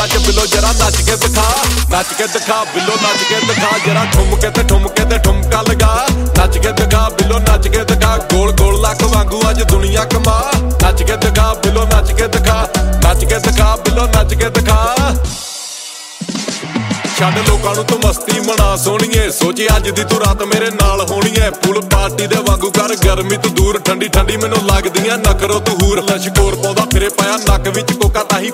ਅੱਜ ਬਿੱਲੋ ਜਰਾ ਨੱਚ ਕੇ ਦਿਖਾ ਬਿੱਲੋ ਨੱਚ ਕੇ ਦਿਖਾ ਜਰਾ ਠੁੰਮ ਕੇ ਤੇ ਠੁਮਕਾ ਲਗਾ ਨੱਚ ਕੇ ਦਿਖਾ ਬਿੱਲੋ ਨੱਚ ਕੇ ਦਿਖਾ ਗੋਲ ਗੋਲ ਲੱਕ ਵਾਂਗੂ ਅੱਜ ਦੁਨੀਆ ਕਮਾ ਨੱਚ ਕੇ ਦਿਖਾ ਬਿੱਲੋ ਨੱਚ ਕੇ ਦਿਖਾ ਬਿੱਲੋ ਨੱਚ ਕੇ ਦਿਖਾ ਛੱਡ ਲੋਕਾਂ ਨੂੰ ਤੂੰ ਮਸਤੀ ਮਨਾ ਸੋਹਣੀਏ ਸੋਚੀ ਅੱਜ ਦੀ ਤੂੰ ਰਾਤ ਮੇਰੇ ਨਾਲ ਹੋਣੀ ਐ ਪੂਲ ਪਾਰਟੀ ਦੇ ਵਾਂਗੂ ਕਰ ਗਰਮੀ ਤੂੰ ਦੂਰ ਠੰਡੀ ਠੰਡੀ ਮੈਨੂੰ ਲੱਗਦੀਆਂ ਨਖਰੋ ਤੂੰ ਹੂਰ ਲਸ਼ਕੋਰ ਪਾਉਂਦਾ ਫਿਰੇ ਪਾਇਆ ਨੱਕ ਵਿੱਚ ਕੋਕਾ ਤਾਹੀ